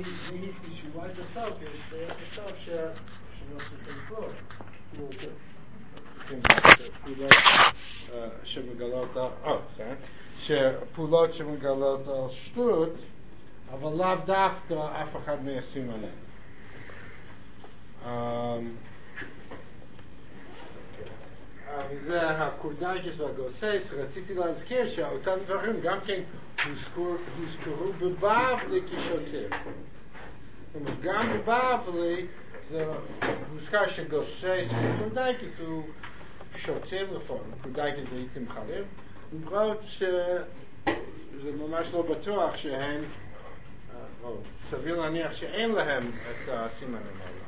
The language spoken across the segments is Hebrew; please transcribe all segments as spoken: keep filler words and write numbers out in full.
היא תשובה את הסוף, יש את הסוף שלא צריכים לקרוא. שמגלות על, שפעולות שמגלות על שטות, אבל לאו דווקא אף אחד מיישם עליהם. וזה הקורדאיקס והגוסס. רציתי להזכיר שאותם דברים גם כן הוזכרו בבבלי כשותים. גם בבבלי זה הוזכר שגוסס וקורדאיקס הוא שותים לפעמים. קורדאיקס זה איתם חלים. למרות שזה ממש לא בטוח שהם, או סביר להניח שאין להם את הסימנים האלה.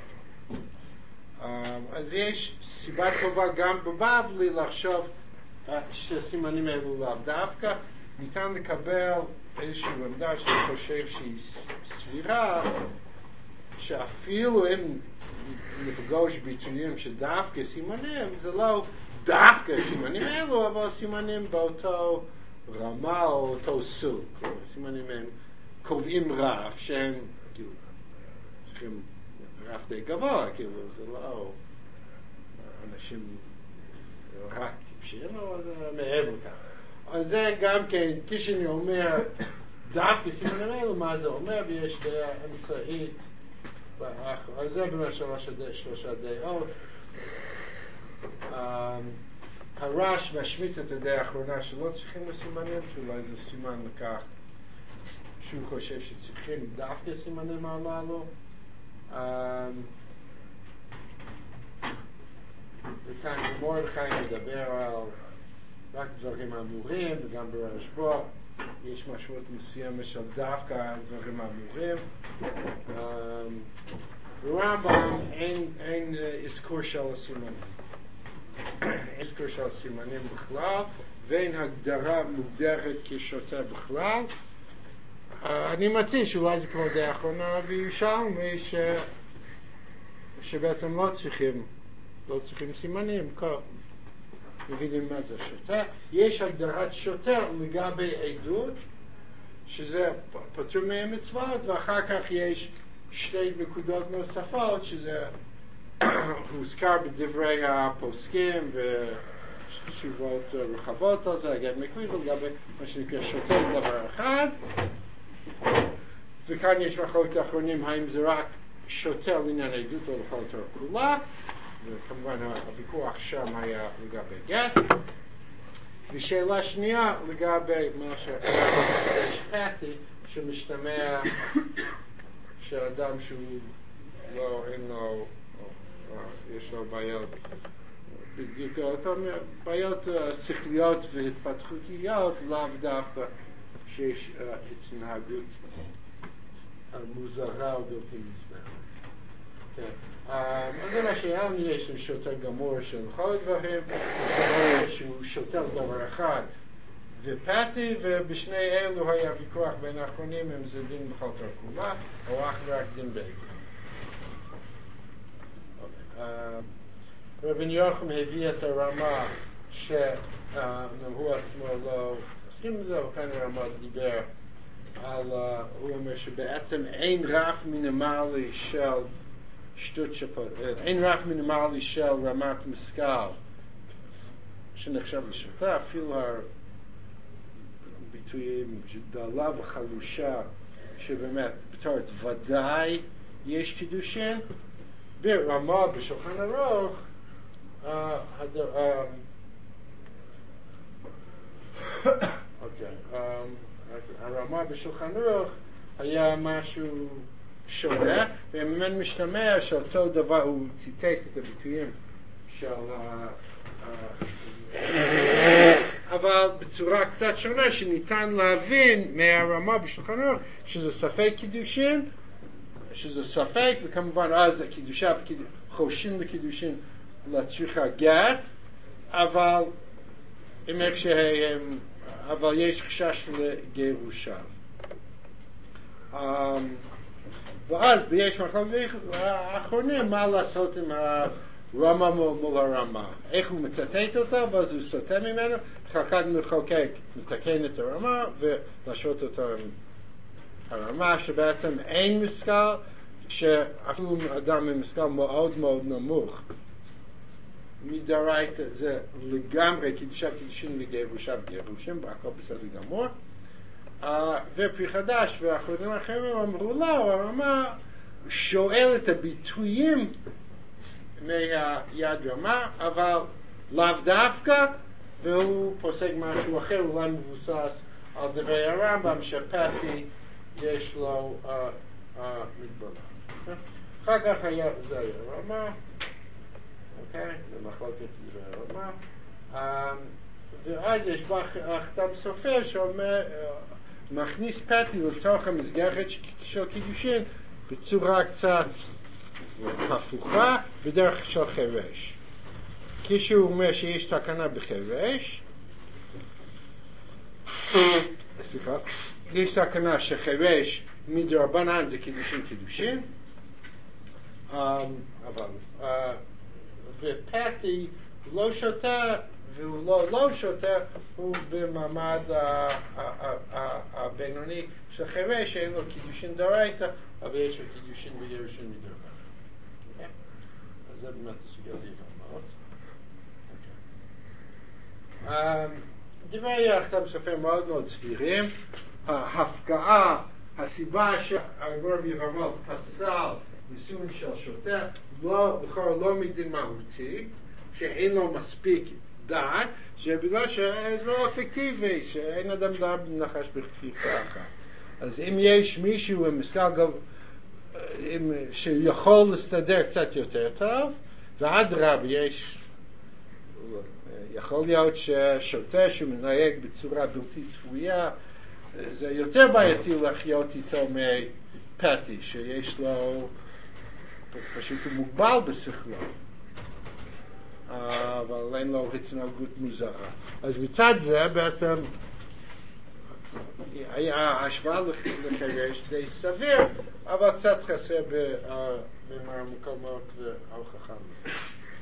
אז יש סיבה טובה גם בבבלי לחשוב שהסימנים האלו לאו דווקא. ניתן לקבל איזושהי עמדה שאני חושב שהיא סבירה, שאפילו אם נפגוש ביטויים שדווקא סימנים, זה לא דווקא סימנים האלו, אבל סימנים באותו רמה או אותו סוג. סימנים הם קובעים רף שהם כאילו צריכים רף די גבוה, כאילו זה לא אנשים רק טיפשים, אבל זה מעבר כך. אז זה גם כן, כשאני אומר דווקא סימנים האלו, מה זה אומר, ויש דעה אמצעית, אז זה באמת שלושה דעות. הרש משמיט את הדעה האחרונה שלא צריכים לסימנים, שאולי זה סימן לכך שהוא חושב שצריכים דווקא סימנים הללו. וכאן מרדכי מדבר על רק דברים אמורים, וגם ברשב"א יש משמעות מסוימת של דווקא דברים אמורים. ברמב"ם אין אזכור של הסימנים. אזכור של סימנים בכלל, ואין הגדרה מוגדרת כשוטה בכלל. אני מציע שאולי זה כמו דעה אחרונה בירושלמי, שבעצם לא צריכים, לא צריכים סימנים, מבינים מה זה שוטה. יש הגדרת שוטה לגבי עדות, שזה פטור מהמצוות, ואחר כך יש שתי נקודות נוספות, שזה הוזכר בדברי הפוסקים ותשובות רחבות על זה, אגב מקביל לגבי מה שנקרא שוטה דבר אחד. וכאן יש מחלוקת האחרונים האם זה רק שוטה לעניין עדות או לכל התורה כולה, וכמובן הוויכוח שם היה לגבי גט. ושאלה שנייה לגבי מה שהשפעתי, שמשתמע שאדם שהוא לא, אין לו, יש לו בעיות, בדיוק בעיות שכליות והתפתחותיות, לאו דווקא שיש התנהגות מוזרה או בלתי נסבלת. אז זה מה שהיה לנו, יש לנו שוטה גמור של כל הדברים, שהוא שוטה דבר אחד ופתי, ובשני אלו היה ויכוח בין האחרונים אם זה דין בכל תורה כולה או אך רק דין בגין. רבי יוחנן הביא את הרמה שהוא עצמו לא מסכים לזה, וכאן הרמה דיבר על, הוא אומר שבעצם אין רף מינימלי של שטות שפות, אין רף מינימלי של רמת משכל שנחשב לשוטה, אפילו הביטויים דלה וחלושה שבאמת בתור ודאי יש קידושין. ברמה בשולחן ערוך הרמה בשולחן ערוך היה משהו שונה, וממנו משתמע שאותו דבר, הוא ציטט את הביטויים של אבל בצורה קצת שונה שניתן להבין מהרמה בשולחן ערוך שזה ספק קידושין, שזה ספק, וכמובן אז הקידושה חושין לקידושין לצריכה גט, אבל אם איך שהם, אבל יש חשש לגירושיו. ואז יש מחלוקת האחרונים מה לעשות עם הרמה מול הרמה, איך הוא מצטט אותה ואז הוא סוטה ממנו, אחר כך מחוקק מתקן את הרמה ולהשעות אותה עם הרמה שבעצם אין משכל, שאפילו אדם עם משכל מאוד מאוד נמוך, מדאורייתא זה לגמרי קידושה קידושין וגירושה וגירושים, הכל בסדר גמור. Uh, ופרי חדש והאחרונים האחרים אמרו לו, הרמה שואל את הביטויים מהיד רמה, אבל לאו דווקא, והוא פוסק משהו אחר, אולי מבוסס על דברי הרמב"ם, שפתי יש לו uh, uh, מגבלה. אחר כך היה, זה היה רמה, אוקיי, זה מחלוקת דברי הרמה. Um, ואז יש בכתב סופר שאומר, מכניס פתי לתוך המסגרת של קידושין בצורה קצת הפוכה בדרך של חרש. כשהוא אומר שיש תקנה בחרש, סליחה, יש תקנה שחרש מדרבנן זה קידושין קידושין, אבל ופתי לא שותה והוא לא, לא שותה, הוא במעמד הבינוני של חרש, שאין לו קידושין דאורייתא, אבל יש לו קידושין וגירושין מדרבנן. אז זה באמת הסוגיה מאוד. דברי הכתב סופר מאוד מאוד סבירים. ההפקעה, הסיבה שהרב יבמל פסל ניסון של שותה, לא, בכלל לא מדין מהותי, שאין לו מספיק דעת, שבגלל שזה לא אפקטיבי, שאין אדם דעת נחש בכפיפה אחת. אז אם יש מישהו עם משכל גב, עם, שיכול להסתדר קצת יותר טוב, ועד רב יש, יכול להיות ששוטה שמנהג בצורה בלתי צפויה, זה יותר בעייתי לחיות איתו מפתי, שיש לו, פשוט הוא מוגבל בשכלו. אבל אין לו התנהגות מוזרה. אז מצד זה בעצם ההשוואה לחרש די סביר, אבל קצת חסר במאמר מקומות וההוכחה מזה.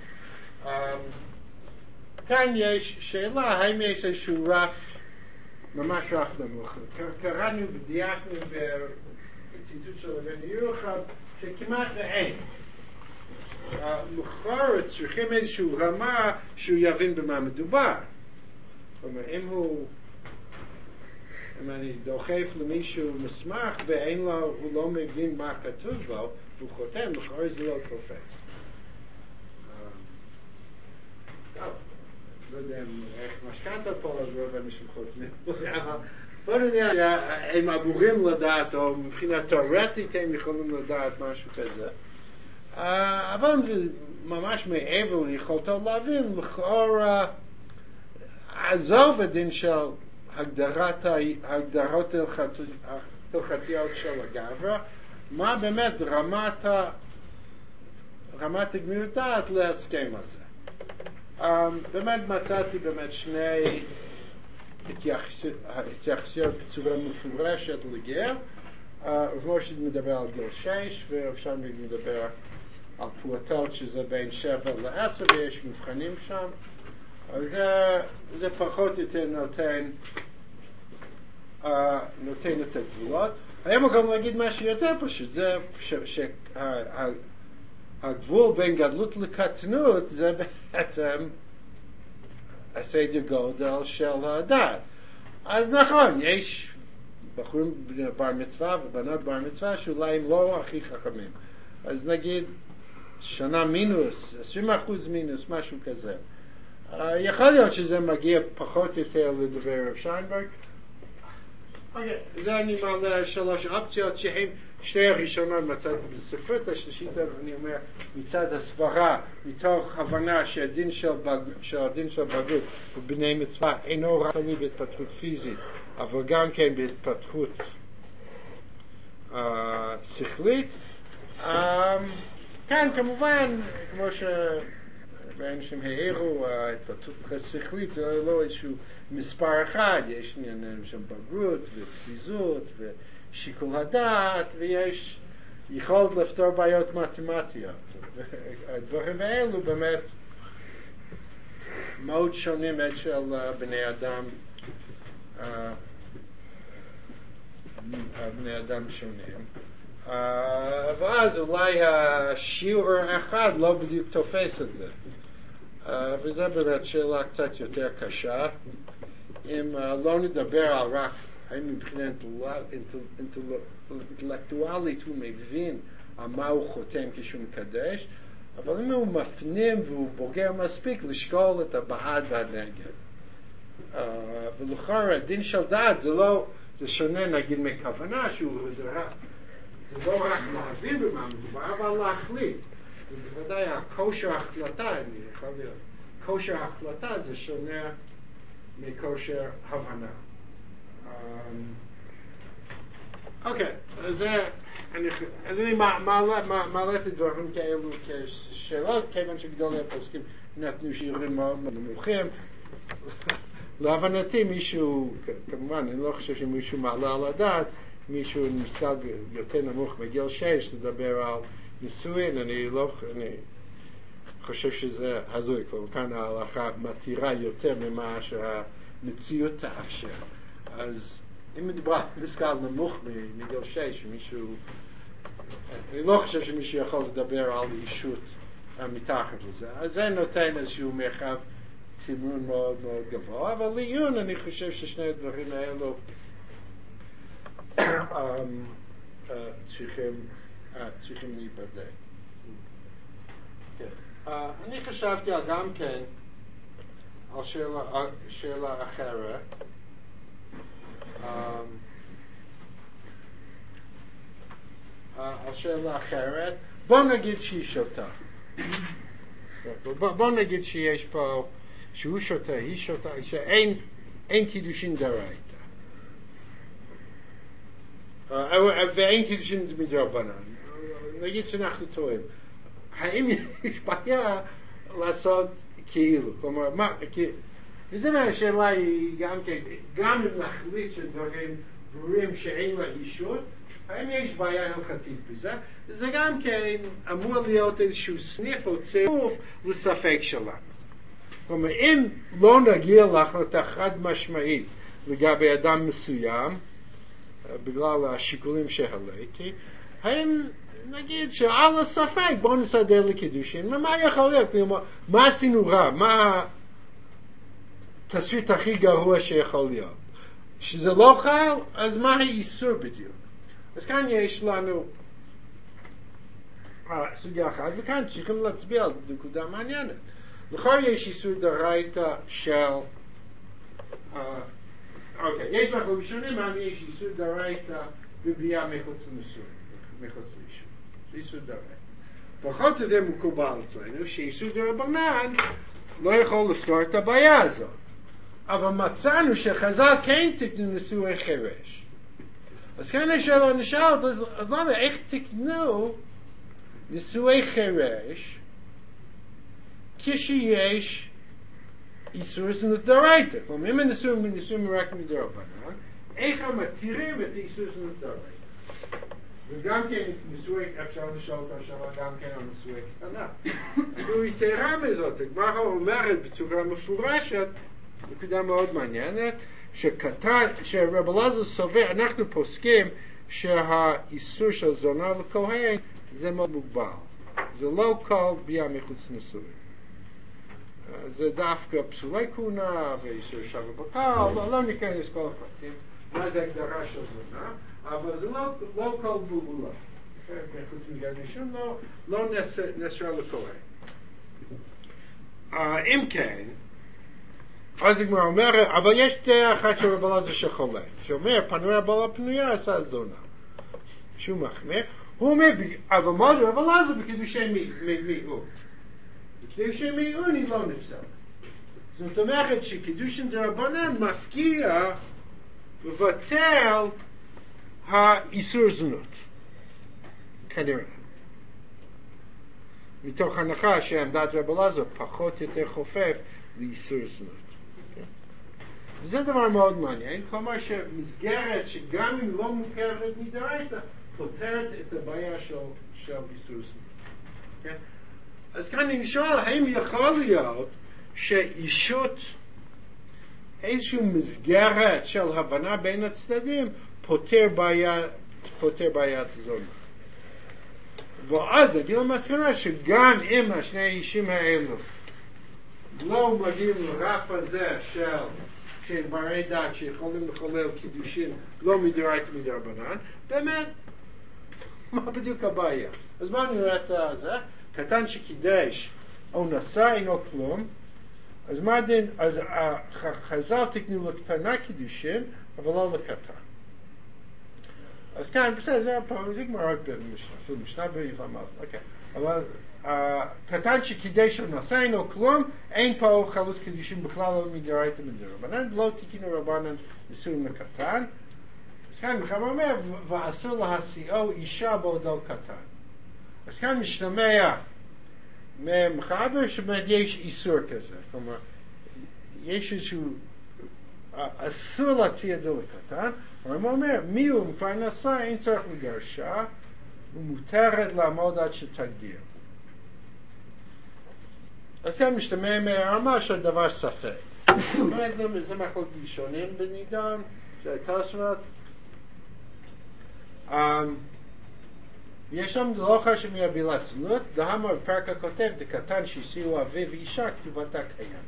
כאן יש שאלה, האם יש איזשהו רף, ממש רף נמוך. קראנו ודייקנו בציטוט של אבן ירוחם, שכמעט ואין. לכאורה צריכים איזשהו רמה שהוא יבין במה מדובר. זאת אומרת, אם הוא, אם אני דוחף למישהו מסמך ואין לו, הוא לא מבין מה כתוב בו, והוא חותם, לכאורה זה לא תופס. לא יודע איך משכנתה פה, אז לא יודע מישהו חותמים. אבל בוא נראה שהם אמורים לדעת, או מבחינה תיאורטית הם יכולים לדעת משהו כזה. אבל זה ממש מעבר ליכולתו להבין, לכאורה עזוב הדין של הגדרת ההגדרות הלכתיות של הגברא, מה באמת רמת רמת הגמירות דעת להסכם הזה. באמת מצאתי באמת שני התייחסויות בצורה מפורשת לגר. רב משה מדבר על גיל שש, ורב שלמי מדבר על פעוטות שזה בין שבע לעשר, ויש מבחנים שם. אז זה, זה פחות יותר נותן, uh, נותן את הגבולות. היום גם להגיד משהו יותר פשוט, זה שהגבול בין גדלות לקטנות זה בעצם הסדר גודל של הדת. אז נכון, יש בחורים בר מצווה ובנות בר מצווה שאולי הם לא הכי חכמים. אז נגיד שנה מינוס, עשרים אחוז מינוס, משהו כזה. Uh, יכול להיות שזה מגיע פחות יותר לדבר רב שיינברג. אוקיי, זה אני מעלה שלוש אופציות שהן שתי הראשונות מצאתי בספרות, השלישית אני אומר מצד הסברה, מתוך הבנה שהדין של, בג... שהדין של בגרות בבני מצווה אינו רק תלוי בהתפתחות פיזית, אבל גם כן בהתפתחות uh, שכלית. Um, כאן כמובן, כמו ש... באנשים העירו, ההתפתחות השכלית זה לא איזשהו מספר אחד, יש עניינים של בגרות ופזיזות ושיקול הדעת, ויש יכולת לפתור בעיות מתמטיות. הדברים האלו באמת מאוד שונים של בני אדם בני אדם שונים. ואז אולי השיעור אחד לא בדיוק תופס את זה. וזה באמת שאלה קצת יותר קשה. אם לא נדבר על רק האם מבחינה אינטלקטואלית הוא מבין על מה הוא חותם כשהוא מקדש, אבל אם הוא מפנים והוא בוגר מספיק לשקול את הבעד והנגד. ולכאורה דין של דעת זה לא, זה שונה נגיד מכוונה שהוא זה רק זה לא רק להבין במה מדובר, אבל להחליט. ובוודאי הכושר ההחלטה, אני יכול להיות, כושר ההחלטה זה שונה מכושר הבנה. אוקיי, אז אני מעלה את הדברים כאלו כשאלות, כיוון שגדולי הפוסקים נתנו שיעורים מאוד נמוכים. להבנתי מישהו, כמובן, אני לא חושב שמישהו מעלה על הדעת, מישהו נשגג יותר נמוך בגיל שש לדבר על נישואין, אני לא, אני חושב שזה הזוי, כלומר כאן ההלכה מתירה יותר ממה שהמציאות תאפשר. אז אם מדובר נשגג נמוך מגיל שש, מישהו, אני לא חושב שמישהו יכול לדבר על אישות מתחת לזה. אז זה נותן איזשהו מרחב תמרון מאוד מאוד גבוה, אבל לעיון אני חושב ששני הדברים האלו צריכים צריכים להיבדק. אני חשבתי גם כן על שאלה אחרת. על שאלה אחרת. בוא נגיד שהיא שותה. בוא נגיד שיש פה, שהוא שותה, היא שותה, שאין אין קידושין דרייתא. ואין קידושין מדרבנן. נגיד שאנחנו טועים. האם יש בעיה לעשות כאילו? כלומר, מה, וזה מהשאלה היא גם כן, גם אם נחליט שדברים ברורים שאין לה אישות, האם יש בעיה הלכתית בזה? זה גם כן אמור להיות איזשהו סניף או צירוף לספק שלנו. כלומר, אם לא נגיע להחלטה חד משמעית לגבי אדם מסוים, בגלל השיקולים שהעליתי, האם נגיד שעל הספק בואו נסדר לקידושין, ומה יכול להיות? כלומר, מה עשינו רע? מה התסריט הכי גרוע שיכול להיות? שזה לא חל, אז מה האיסור בדיוק? אז כאן יש לנו סוגיה אחת, וכאן צריכים להצביע על נקודה מעניינת. לכאורה יש איסור דרייתא של, אוקיי, יש מחלוקות ראשונים, אבל יש איסור דרייתא בבריאה מחוץ לנישואין, מחוץ לאישות. זה איסור דרייתא. פחות או יותר מקובל אצלנו שאיסור דרבנן לא יכול לפתור את הבעיה הזאת. אבל מצאנו שחז"ל כן תקנו נישואי חירש. אז כאן השאלה נשאלת, אז למה, איך תקנו נישואי חירש כשיש איסור זנות דרייתא? כלומר, אם הנישואים נישואים רק מדרבנן, איך מתירים את האיסור זנות דרייתא? וגם כן נישואי, אפשר לשאול את השאלה גם כן על נישואי קטנה. והוא יתרה מזאת, הגמרא אומרת בצורה מפורשת, נקודה מאוד מעניינת, שקטן, שרב אלעזר סובר, אנחנו פוסקים שהאיסור של זונה לכהן זה מאוד מוגבל. זה לא כל ביאה מחוץ נישואין. זה דווקא פסולי כהונה ואיסור שווה בקר, לא, לא ניכנס כל הפרטים, מה זה הגדרה של זונה, אבל זה לא, לא כל בולבולה. מחוץ מגד ראשון לא, לא נאסר לכהן. אם כן, אז הגמרא אומרת, אבל יש דרך אחת של רב אלעזר שחולק, שאומר, פנויה בעלה פנויה עשה זונה. שהוא מחמיר, הוא אומר, אבל מה זה רב אלעזר בקידושי מיעוט? בקידושי מיעוט היא לא נפסלת. זאת אומרת שקידושין דרבנן מפקיע לבטל האיסור זנות. כנראה. מתוך הנחה שעמדת רב אלעזר פחות יותר חופף לאיסור זנות. זה דבר מאוד מעניין, כלומר שמסגרת שגם אם לא מוכרת מדרייתא, פותרת את הבעיה של, של איסור זנות. Okay? אז כאן אני שואל, האם יכול להיות שאישות איזושהי מסגרת של הבנה בין הצדדים פותר בעיה, פותר בעיית זונה. ואז הגיעו למסקנה שגם אם השני האישים האלו לא מגיעים לרף הזה של שהם ברי דת שיכולים לחולל קידושין לא מדאורייתא מדרבנן, באמת, מה בדיוק הבעיה? אז מה נראה את זה? קטן שקידש או נשא אינו כלום, אז מה הדין? אז חז"ל תקנו לקטנה קידושין, אבל לא לקטן. אז כאן, בסדר, זה הפעם, זה גמרא רק אפילו משנה ביבמה, אוקיי. אבל קטן שקידש או נשא אינו כלום, אין פה חלות קידושין בכלל לא מדאורייתא מדרבנן, לא תקנו רבנן נישואים לקטן. אז כאן מחבר אומר, ואסור להשיאו אישה בעודו קטן. אז כאן משתמע ממחבר שבאמת יש איסור כזה, כלומר, יש איזשהו, אסור להציע את זה לקטן, אבל הוא אומר, מי הוא כבר נשא, אין צורך לגרשה, ומותרת לעמוד עד שתגדיר. אז כאן משתמע מהרמה של דבר ספק. זאת אומרת, זה מחלוקת ראשונים בנידון, זה תוספות. יש שם דלוחה שמייבילה צלות, דהמה בפרק הכותב, דקטן שהסיעו אביו ואישה, כתובתה קיים.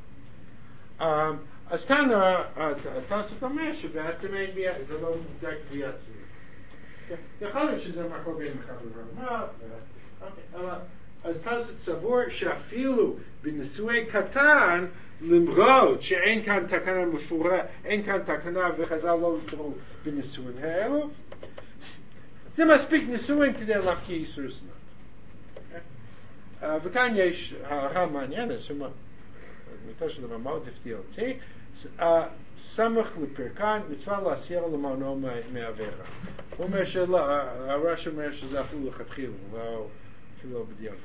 אז כאן התוספות אומר שבעצם אין בייה, זה לא מודק בייה צלות. יכול להיות שזה מקום בין מחבר רמה, אז תוספות סבור שאפילו בנישואי קטן, למרות שאין כאן תקנה מפורט, אין כאן תקנה וחז"ל לא יתרו בנישואין האלו, זה מספיק נישואין כדי להפקיע איסור זנות. וכאן יש הערה מעניינת, שמיתו של דבר מאוד הפתיע אותי, סמך לפרקן, מצווה להסיר למענו מעבירה. הוא אומר שלא, הרש אומר שזה אפילו לכתחילה, אפילו בדיעבד.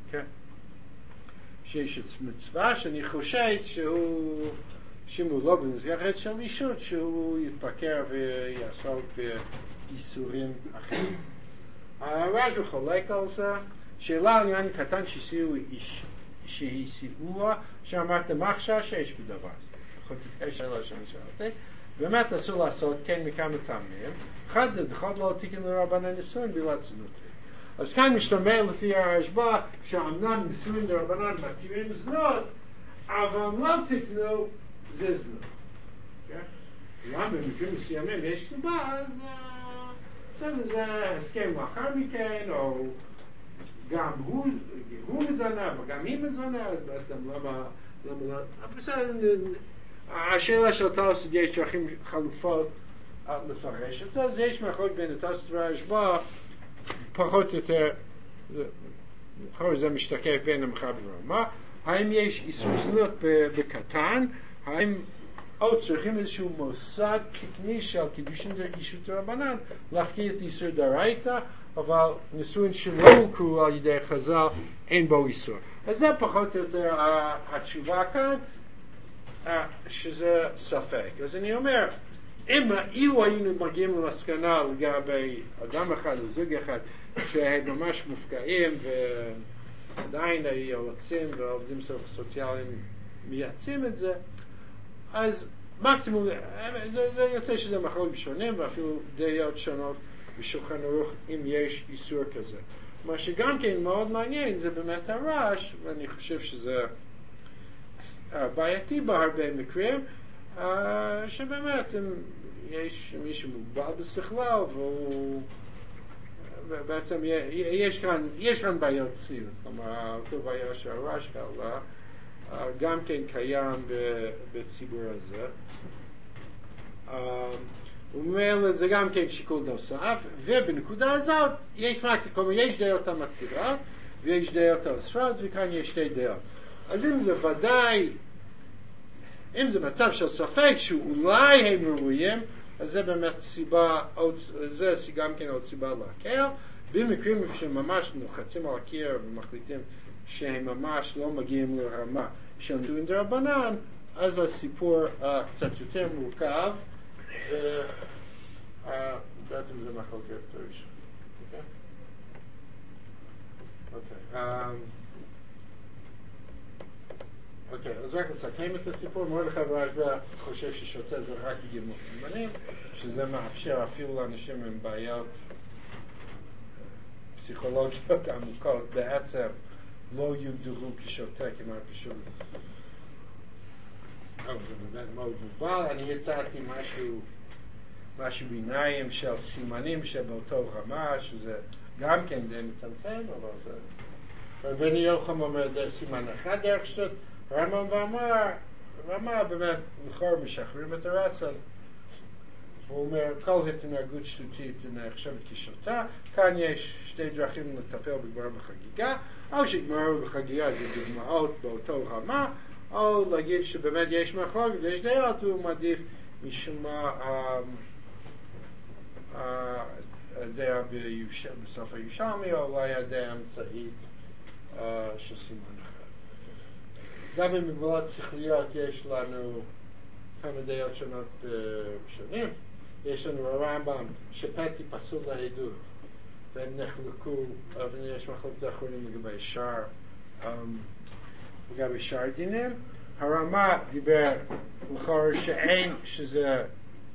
שיש מצווה שאני חושד שהוא, שאם הוא לא במסגרת של אישות, שהוא יתפקר ויעסוק באיסורים אחרים. הרש מחולק על זה, שאלה על עניין קטן שהסיעוה, שאמרת מחשה שיש בדבר. יש שאלה שאני שאלתי. באמת אסור לעשות כן מכמה טעמים. אחד, אחד לא תיקן לרבנן נישואין בלעד זנות. אז כאן משתמע לפי הרשב"א שאמנם נישואין לרבנן מתירים זנות, אבל לא תקנו זה זנות. למה במקרים מסוימים יש כתובה, אז זה הסכם לאחר מכן, או גם הוא, הוא מזנה וגם היא מזנה, אז בעצם למה, למה לא... השאלה של תוספות יש דרכים חלופות לפרש את זה, אז יש מחלוקת בין התוספות והרשב"א פחות או יותר, אחרי זה משתקף בין המחבר והרמה, האם יש איסור זנות בקטן, האם עוד צריכים איזשהו מוסד תקני של קידושין אישות רבנן להפקיע את איסור דאורייתא, אבל נישואין שלא הוכרו על ידי חז"ל אין בו איסור. אז זה פחות או יותר התשובה כאן, שזה ספק. אז אני אומר, אם אילו היינו מגיעים למסקנה לגבי אדם אחד או זוג אחד שהם ממש מופקעים ועדיין היועצים והעובדים סוציאליים מייעצים את זה, אז מקסימום, זה, זה יוצא שזה מחלוקות שונים ואפילו דעות שונות בשולחן ערוך אם יש איסור כזה. מה שגם כן מאוד מעניין זה באמת הרעש, ואני חושב שזה בעייתי בהרבה מקרים, שבאמת אם יש מישהו מוגבל בשכלו והוא בעצם יש כאן, יש כאן בעיות ציות, כלומר אותו בעיה שהרעש קלה גם כן קיים בציבור הזה. ומאלה זה גם כן שיקול נוסף, ובנקודה הזאת יש פרקטיקה, כלומר יש דעות המתירות ויש דעות האוסרות, וכאן יש שתי דעות. אז אם זה ודאי, אם זה מצב של ספק שאולי הם ראויים, אז זה באמת סיבה, זה גם כן עוד סיבה להקל. במקרים שממש נוחצים על הקיר ומחליטים שהם ממש לא מגיעים לרמה של נישואין דרבנן, אז הסיפור uh, קצת יותר מורכב, ובעצם זה מחלוקת יותר ראשון. אוקיי. אוקיי. אוקיי, אז רק לסכם את הסיפור. מרדכי והרשב"א חושב ששוטה זה רק בגימול סימנים, שזה מאפשר אפילו לאנשים עם בעיות פסיכולוגיות עמוקות בעצם לא יוגדרו כשוטה כמעט פשוט. אבל זה באמת מאוד מוגבל. אני הצעתי משהו, משהו ביניים של סימנים שבאותו רמה, שזה גם כן די מצמצם, אבל זה... רבנו יוחנן אומר סימן אחד דרך שטות, הרמב"ם ואמר, ואמר באמת, לכאורה משחררים את הרצון. הוא אומר, כל התנהגות שטותית נחשבת כשוטה, כאן יש שתי דרכים לטפל בגמרא בחגיגה, או שגמרא בחגיגה זה דוגמאות באותו רמה, או להגיד שבאמת יש מחלוקת ויש דעות, והוא מעדיף משום מה הדעה בסוף הירושלמי, או אולי הדעה האמצעית של סימן אחד. גם במגבלות שכליות יש לנו כמה דעות שונות בשונים. יש לנו הרמב"ם שפתי פסול לעדות, והם נחלקו, אבל יש מחלוקות אחרונים לגבי שאר, לגבי שאר דינים. הרמ"א דיבר לכאורה שאין, שזה,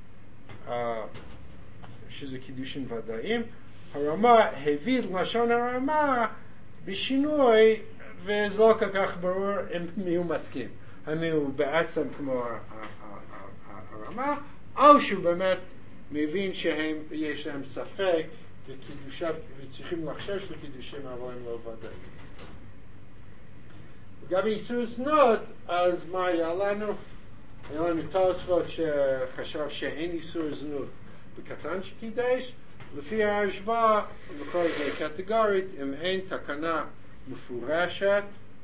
שזה קידושין ודאיים. הרמ"א הביא לשון הרמ"א בשינוי, וזה לא כל כך ברור אם מי הוא מסכים. האם הוא בעצם כמו הרמ"א, או שהוא באמת מבין שיש להם ספק וקידושיו, וצריכים לחשש לקידושים, אבל הם לא ודאיים. לגבי איסור זנות, אז מה היה לנו? היה לנו תוספות שחשב שאין איסור זנות בקטן שקידש, לפי הרשב"א, בכל זה קטגורית, אם אין תקנה מפורשת,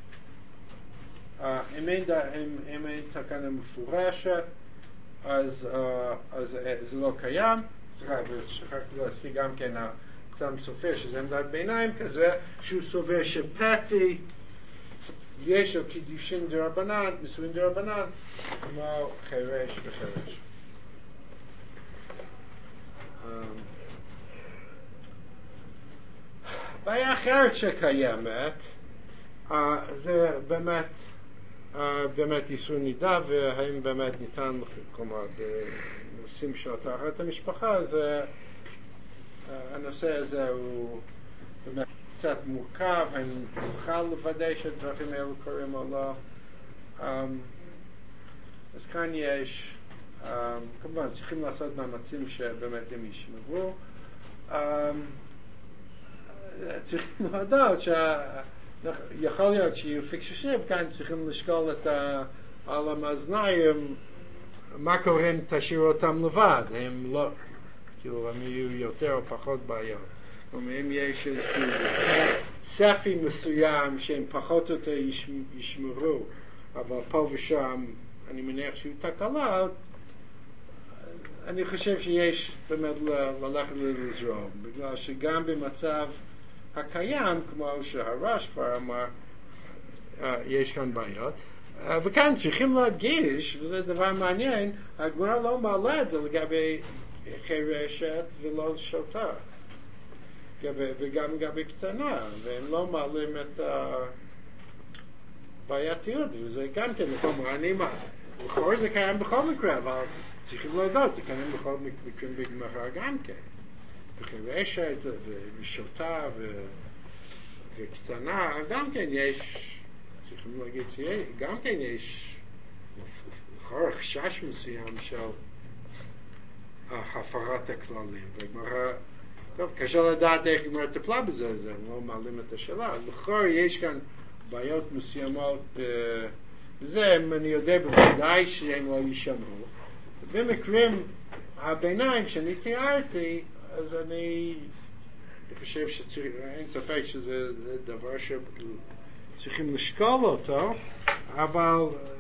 אם אין, אם, אם אין תקנה מפורשת, אז, אז זה לא קיים. סליחה, ושכחתי להספיק גם כן הקטן סופר, שזה עמדת ביניים כזה, שהוא סובר שפתי יש על קידושין דרבנן, נישואין דרבנן, כמו חירש וחירש. בעיה אחרת שקיימת, זה באמת, באמת איסור נידה, והאם באמת ניתן, כלומר, בנושאים של טהרת המשפחה, זה, הנושא הזה הוא באמת קצת מורכב, האם נוכל לוודא שהדברים האלו קורים או לא. אז כאן יש, כמובן, צריכים לעשות מאמצים שבאמת הם ישמרו. צריכים להודות שיכול להיות שיהיו פיקשושים, כאן צריכים לשקול את על המאזניים מה קורה אם תשאירו אותם לבד, הם לא, כאילו הם יהיו יותר או פחות בעיות. כלומר, אם יש איזשהו צפי מסוים שהם פחות או יותר ישמרו, אבל פה ושם אני מניח שיהיו תקלות, אני חושב שיש באמת ללכת לזרום, בגלל שגם במצב הקיים, כמו שהרש כבר אמר, יש כאן בעיות. וכאן צריכים להדגיש, וזה דבר מעניין, הגמרא לא מעלה את זה לגבי חירשת ולא שוטה, וגם לגבי קטנה, והם לא מעלים את הבעייתיות, וזה גם כן, כלומר, אני לכאורה זה קיים בכל מקרה, אבל צריכים להודות, זה קיים בכל מקרים בגמרא גם כן. וחירשת ושוטה וקטנה, גם כן יש, צריכים להגיד שגם כן יש לכאורה חשש מסוים של הפרת הכללים. וגמרא, טוב, קשה לדעת איך גמרא טפלה בזה, זה לא מעלים את השאלה. לכאורה יש כאן בעיות מסוימות בזה, אני יודע בוודאי שהם לא יישמרו. במקרים הביניים שאני תיארתי, אז אני חושב שאין ספק שזה דבר שצריכים לשקול אותו, אבל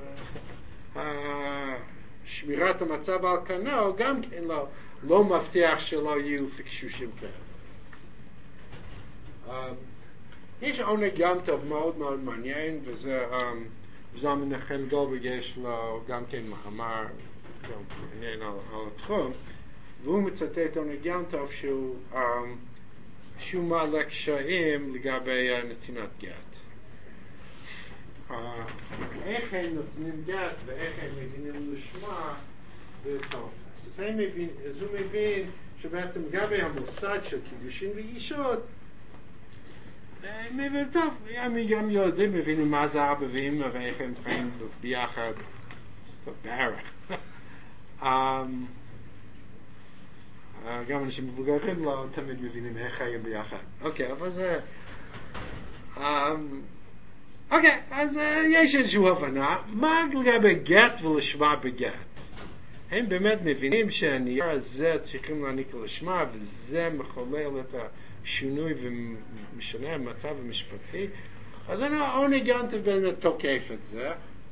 שמירת המצב על כנו גם כן לא, לא מבטיח שלא יהיו פיקשושים כאלה. יש עונג ים טוב מאוד מאוד מעניין, וזה זלמן נחם גולדברג יש לו גם כן מאמר מעניין על, על התחום, והוא מצטט עונג ים טוב שהוא, um, שהוא מעלה קשיים לגבי uh, נתינת גט. איך הם נותנים גט ואיך הם מבינים לשמה וטוב. אז הוא מבין שבעצם גם המוסד של קידושין ואישות מבין טוב, גם ילדים מבינים מה זה אבא ואמא ואיך הם חיים ביחד בערך. גם אנשים מבוגרים לא תמיד מבינים איך חיים ביחד. אוקיי, אבל זה... אוקיי, אז יש איזושהי הבנה. מה לגבי גט ולשמה בגט? הם באמת מבינים שהנייר הזה צריכים להעניק לשמה וזה מחולל את השינוי ומשנה המצב המשפטי. אז אני אוניגנטי בין תוקף את זה.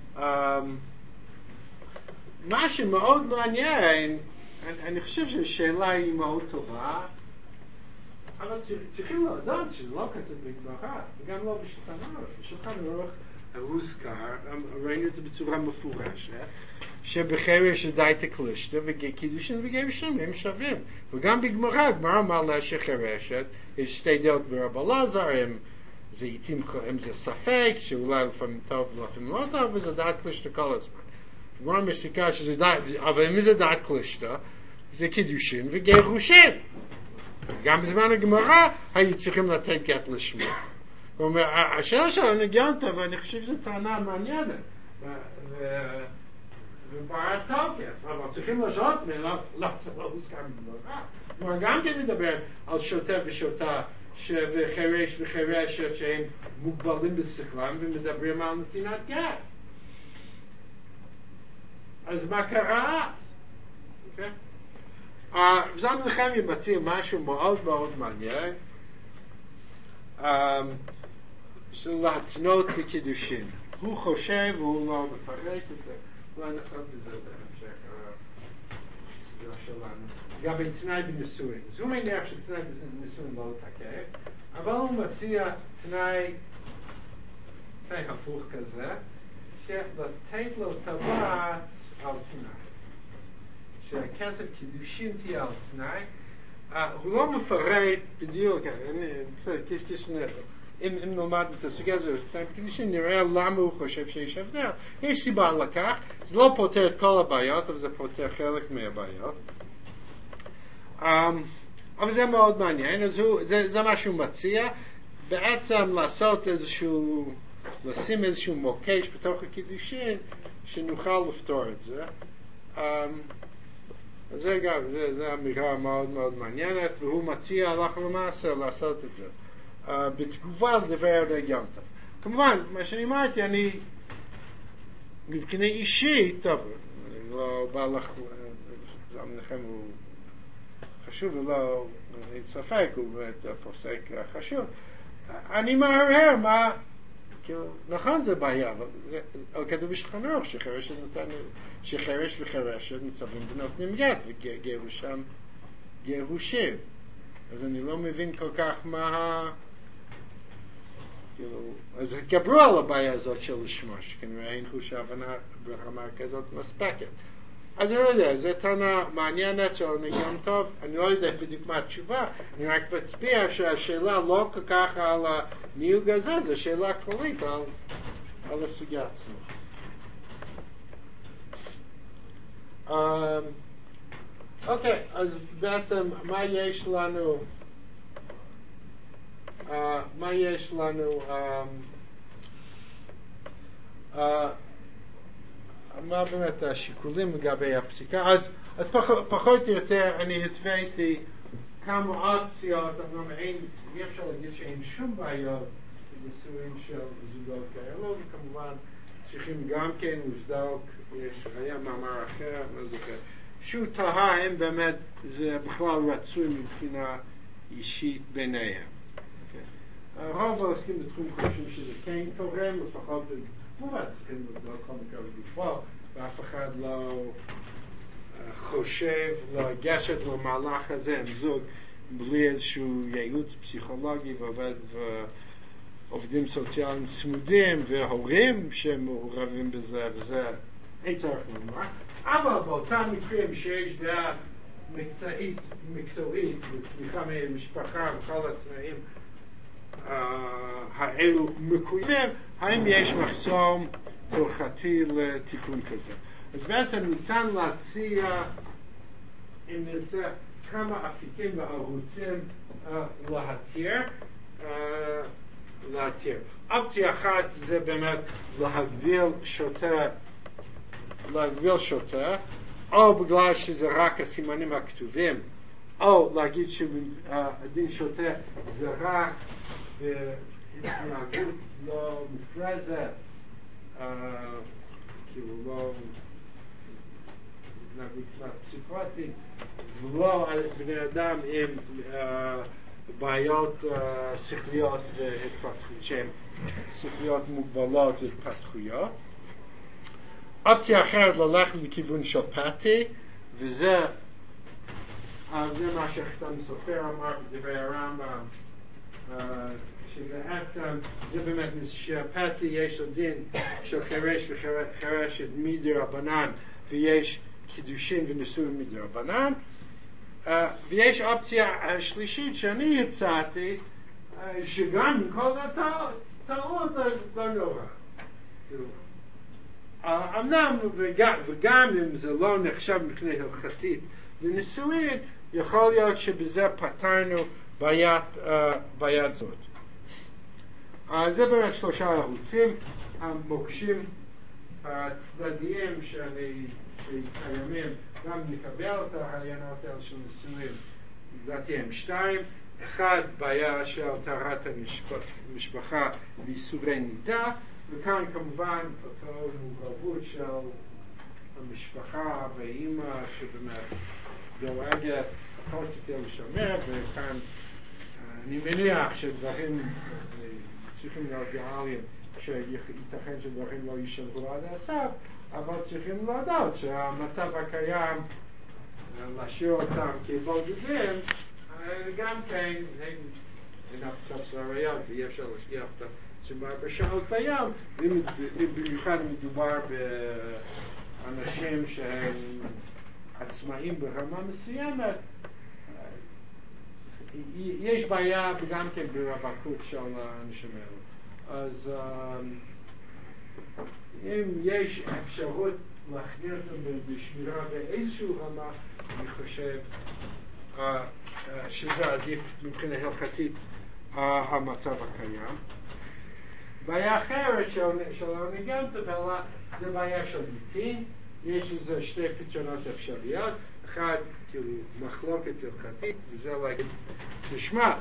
מה שמאוד מעניין, אני, אני חושב שהשאלה היא מאוד טובה, אבל צריכים לדעת שזה לא כתוב בגמרא, וגם לא בשולחן ערוך. בשולחן ערוך הוזכר, ראינו את זה בצורה מפורשת, שבחרש דייתא קלישתא וקידושין וגירושין הם שווים. וגם בגמרא, הגמרא מעלה שחרשת, יש שתי דעות ברב אלעזר, הם זה עיתים, הם זה ספק, שאולי לפעמים טוב ולפעמים לא טוב, וזה דעת קלישתא כל הזמן. הגמרא מסיקה שזה דעת, אבל אם זה דעת קלישתא, זה קידושין וגירושין. גם בזמן הגמרא היו צריכים לתת גט לשמו. זאת אומרת, השאלה שלנו נגיעת, ואני חושב שזו טענה מעניינת. ובעיה תוקף, אבל צריכים לשאול לא צריך להוזכר בגמרא. כלומר, גם כן מדבר על שוטה ושוטה וחרש וחרשת שהם מוגבלים בשכלם ומדברים על נתינת גט. אז מה קרה אז? אוקיי? זן נחמיה מציע משהו מאוד מאוד מעניין, של להתנות בקידושין. הוא חושב והוא לא מפרט את זה. אולי נעשות את זה בהמשך הסדרה שלנו. גם בתנאי בנישואין. אז הוא מניח שתנאי בנישואין לא תקף, אבל הוא מציע תנאי תנאי הפוך כזה, שלתת לו טבעת על תנאי. שהכסף קידושין תהיה על תנאי. הוא לא מפרט בדיוק, אני רוצה קשקש נפל. אם נלמד את הסוגיה הזו, קידושין נראה למה הוא חושב שיש הבדל. יש סיבה לכך, זה לא פותר את כל הבעיות, אבל זה פותר חלק מהבעיות. אבל זה מאוד מעניין, אז הוא, זה, זה מה שהוא מציע, בעצם לעשות איזשהו, לשים איזשהו מוקש בתוך הקידושין, שנוכל לפתור את זה. אז זה גם, זה, זה אמירה מאוד מאוד מעניינת, והוא מציע הלכה למעשה לעשות את זה. Uh, בתגובה לדבר דגמתא. כמובן, מה שאני אמרתי, אני מבחינה אישית, טוב, אני לא בא לך, זה המנחם הוא חשוב ולא, אין ספק, הוא באמת פוסק חשוב. אני מהרהר, מה, כאילו, נכון זה בעיה, אבל זה, כתוב בשולחן ערוך, שחרשת נותן, שחרש וחרשת מצווים ונותנים גט, וגירושם גירושים. אז אני לא מבין כל כך מה... כאילו, אז התגברו על הבעיה הזאת של לשמה, שכנראה אין חוש ההבנה ברמה כזאת מספקת. אז אני לא יודע, זו טענה מעניינת של נגם טוב, אני לא יודע בדיוק מה התשובה, אני רק מצביע שהשאלה לא כל כך על הניוג הזה, זו שאלה כללית על, על הסוגיה עצמה. Um, אוקיי, אז בעצם מה יש לנו, uh, מה יש לנו, um, uh, מה באמת השיקולים לגבי הפסיקה, אז, אז פח, פחות או יותר אני התוויתי כמה אופציות, אבל אין, אי אפשר להגיד שאין שום בעיות בנישואים של זוגות כאלו, וכמובן צריכים גם כן לבדוק, יש, היה מאמר אחר, לא זוכר, שהוא תהה האם באמת זה בכלל רצוי מבחינה אישית ביניהם. הרוב העוסקים בתחום חושבים שזה כן תורם, לפחות כמובן צריכים לא כל מקרה בפועל, ואף אחד לא חושב לגשת למהלך הזה עם זוג בלי איזשהו ייעוץ פסיכולוגי ועובד ועובדים סוציאליים צמודים והורים שמעורבים בזה, וזה אין צורך לומר. אבל באותם מקרים שיש דעה מקצועית, מקצועית, ותמיכה ממשפחה וכל התנאים האלו מקוימים, האם יש מחסום הלכתי לתיקון כזה. אז בעצם ניתן להציע, אם נרצה, כמה אפיקים וערוצים להתיר, להתיר. אופציה אחת זה באמת להגביל שוטה, להגביל שוטה, או בגלל שזה רק הסימנים הכתובים, או להגיד שהדין שוטה זה רק בהתנהגות לא מופרזת, כאילו לא התנהגות פסיכוטית, ולא על בני אדם עם בעיות שכליות והתפתחות שהן שכליות מוגבלות והתפתחויות. אופציה אחרת ללכת לכיוון של פאטי, וזה זה מה שחתם סופר אמר בדברי הרמב"ם, שבעצם זה באמת שפאטי יש לו דין של חירש וחירשת מדרבנן, ויש קידושין ונישואים מדרבנן. ויש אופציה שלישית שאני הצעתי, שגם עם כל הטעות לא נורא. אמנם וגם אם זה לא נחשב מבחינה הלכתית לנישואין, יכול להיות שבזה פתרנו בעיית זאת. זה באמת שלושה ערוצים, המוקשים הצדדיים שקיימים, גם נקבל את הרעיונות האלה של נישואין, לדעתי הם שתיים. אחד, בעיה של טהרת המשפחה ואיסורי נידה, וכאן כמובן אותו מורכבות של המשפחה והאימא שבאמת דואגת פחות יותר לשמר, וכאן אני מניח שדברים צריכים להיות ריאליים, שייתכן שדברים לא יישמרו עד הסף, אבל צריכים לדעת שהמצב הקיים, להשאיר אותם כבודדים, גם כן, אין אפשר של הראיות, ואי אפשר להשגיח אותם שמר בשעות בים, במיוחד מדובר באנשים שהם עצמאים ברמה מסוימת, יש בעיה גם כן ברווקות של האנשים האלה. אז אם יש אפשרות להכניע אותם בשמירה באיזושהי רמה, אני חושב שזה עדיף מבחינה הלכתית המצב הקיים. בעיה אחרת של האוניגנטה זה בעיה של ניתין. יש לזה שתי פתרונות אפשריות. אחד, כאילו, מחלוקת הלכתית, וזה להגיד, תשמע,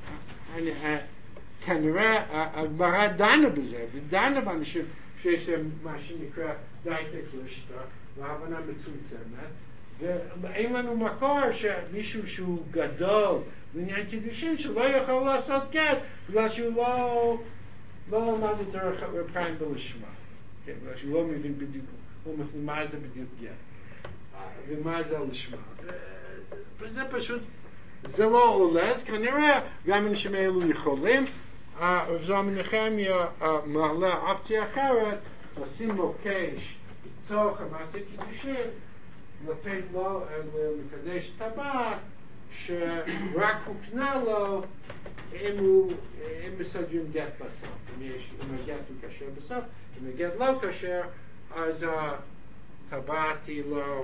כנראה הגמרא דנה בזה, ודנה באנשים שיש להם מה שנקרא דייטק לשטה, והבנה מצומצמת, ואין לנו מקור שמישהו שהוא גדול בעניין קידושין שלא יכול לעשות גט בגלל שהוא לא לא למד את רב חיים בלשמה, בגלל שהוא לא מבין בדיוק מה זה בדיוק גט ומה זה לשמה, וזה פשוט זה לא עולה. אז כנראה גם אנשים האלו יכולים. רב זלמן נחמיה מעלה אופציה אחרת, לשים מוקש בתוך המעשה קידושין, לתת לו לקדש טבעת שרק הוקנה לו אם הוא אם מסדרים גט בסוף, אם יש אם הגט הוא כשר בסוף, אם הגט לא כשר אז הטבעת היא לא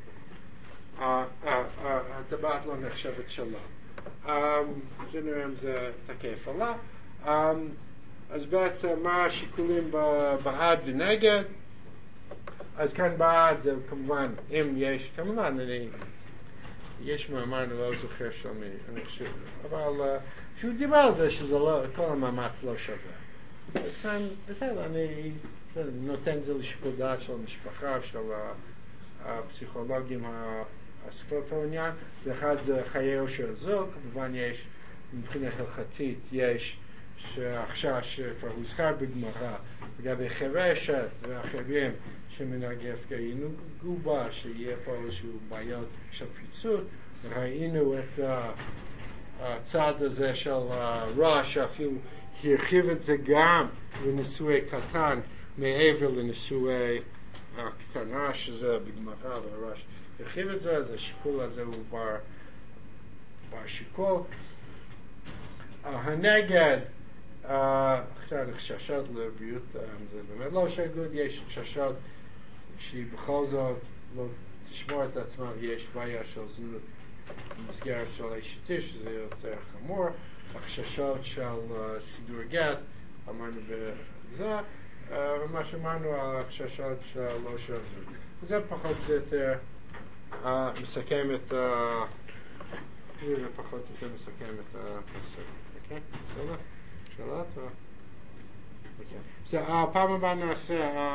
הטבעת לא נחשבת שלו. זה נראה אם זה תקף עלה. אז בעצם מה השיקולים בעד ונגד? אז כאן בעד זה כמובן אם יש, כמובן אני יש מאמר, אני לא זוכר של מי, אני חושב, אבל שהוא דיבר על זה שזה לא, כל המאמץ לא שווה. אז כאן בסדר, אני נותן זה לשיקול דעת של המשפחה, של הפסיכולוגים העסקות העניין. זה אחד זה חייהו של זוג, כמובן יש מבחינה הלכתית יש שהחשש שכבר הוזכר בגמרא לגבי חירשת ואחרים שמנגף כאילו גובה שיהיה פה איזשהו בעיות של פיצות. ראינו את הצד הזה של הרע שאפילו הרחיב את זה גם לנישואי קטן מעבר לנישואי הקטנה שזה בגמרא, והרש הרחיב את זה, אז השיקול הזה הוא בר, בר שיקול. הנגד עכשיו חששות לבריאות זה באמת לא שגוד, יש חששות שהיא בכל זאת לא תשמור את עצמה ויש בעיה של זנות במסגרת של אישתי שזה יותר חמור, החששות של סידור גט אמרנו בזה, ומה שאמרנו על החששות של לא של זנות. זה פחות או יותר מסכם את זה פחות או יותר מסכם את הפסק. אוקיי? בסדר? שאלות? אוקיי. אז הפעם הבאה נעשה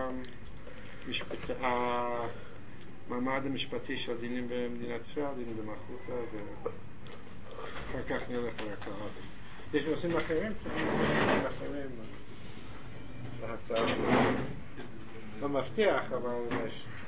המעמד המשפטי של דינים במדינת ישראל, דינים במלכותא, ואחר כך נלך להקראות. יש נושאים אחרים? נושאים אחרים להצעה. לא מבטיח, אבל יש.